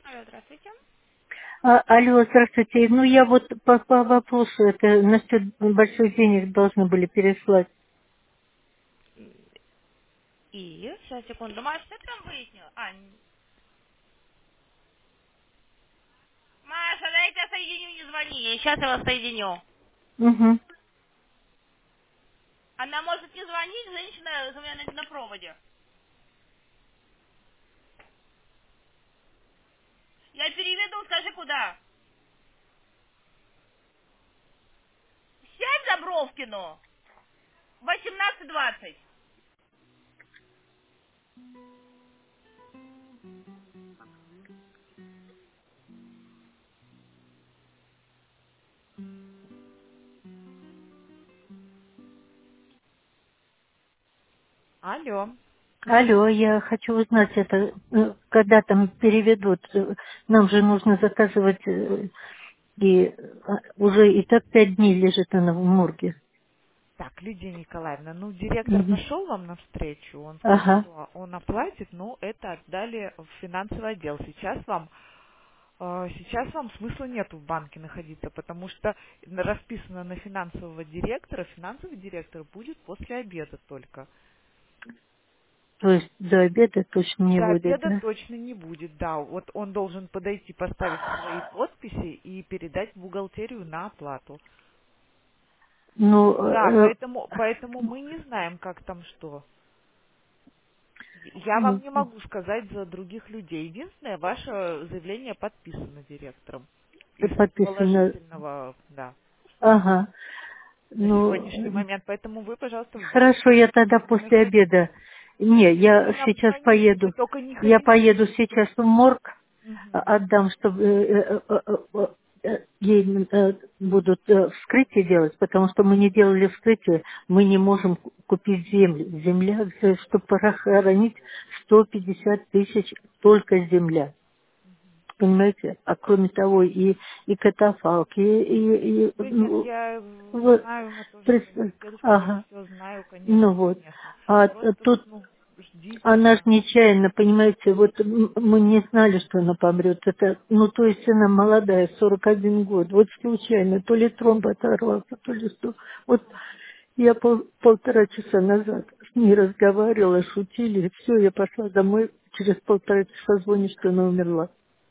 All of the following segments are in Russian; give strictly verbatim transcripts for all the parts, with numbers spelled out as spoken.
Алло, здравствуйте. А, алло, здравствуйте. Ну, я вот по, по вопросу, это насчет больших денег должны были переслать. И, сейчас, секунду. Маш, что ты там выяснила? А, н- Маша, да я тебя соединю, не звони. Сейчас я вас соединю. Угу. Она может не звонить, женщина у меня на, на проводе. Я переведу, скажи, куда? Сядь за Бровкину. восемнадцать двадцать. Алло. Алло, я хочу узнать это, э, когда там переведут. Э, Нам же нужно заказывать, э, и э, уже и так пять дней лежит она в морге. Так, Лидия Николаевна, ну, директор Мгм. пошел вам навстречу, он сказал, Ага. что он оплатит, но это отдали в финансовый отдел. Сейчас вам А, Сейчас вам смысла нет в банке находиться, потому что расписано на финансового директора. Финансовый директор будет после обеда только. То есть до обеда точно не До будет, обеда да? точно не будет, да. Вот он должен подойти, поставить свои подписи и передать в бухгалтерию на оплату. Ну, Да, э, поэтому, поэтому мы не знаем, как там что. Я вам ну, не могу сказать за других людей. Единственное, ваше заявление подписано директором из подписано. положительного, да. Ага. На Ну, сегодняшний момент. Поэтому вы, пожалуйста, в банк хорошо, я тогда после звоните. обеда. Не, Вы я мне сейчас обзвоните, вы поеду. только не Я ходите. поеду сейчас в морг, а- Мгм. отдам, чтобы э, э, э, э, э, ей э, будут э, вскрытие делать, потому что мы не делали вскрытие, мы не можем ку- купить землю. Земля, чтобы похоронить сто пятьдесят тысяч только земля. Понимаете? А кроме того, и, и катафалк, и, и, и, Да нет, ну, я вот, знаю, мы тоже с прис- моим дедушкой, я ага. все знаю, Ну конечно, вот. конечно. А т- Просто, тут ну, ждите, она ж да. нечаянно, понимаете, вот м- мы не знали, что она помрет. Это, ну, то есть она молодая, сорок один год. Вот случайно, то ли тромб оторвался, то ли что. Вот я пол- полтора часа назад с ней разговаривала, шутили, и все, я пошла домой, через полтора часа звонит, что она умерла.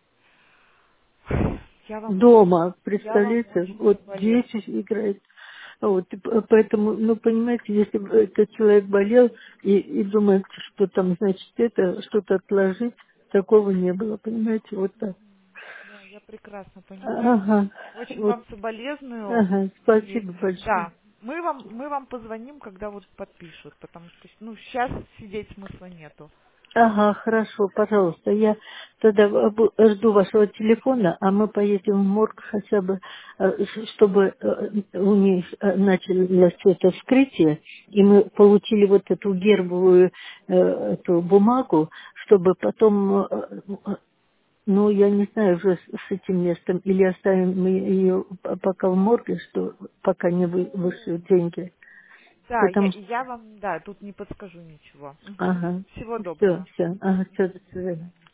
Я вам очень, Дома, я вам представляете, очень вот соболезную. дети играют. Вот, и п- поэтому, ну, понимаете, если бы этот человек болел и, и думает, что там, значит, это, что-то отложить, такого не было, понимаете, вот так. Да, я прекрасно понимаю. Ага, Очень вот, вам соболезную. ага, И спасибо большое. да, мы вам, мы вам позвоним, когда вот подпишут, потому что, ну, сейчас сидеть смысла нету. Ага, хорошо, пожалуйста. Я тогда в- бу- жду вашего телефона, а мы поедем в морг хотя бы, э, с- чтобы э, у них э, началось это вскрытие, и мы получили вот эту гербовую э, эту бумагу, чтобы потом, э, э, ну, я не знаю уже с с этим местом, или оставим мы ее пока в морге, что пока не вы- Ну, вышлют деньги. да, я, Потому что, я вам, да, тут не подскажу ничего. Мгм. ага, Всего все, доброго. все, ага, все, до свидания.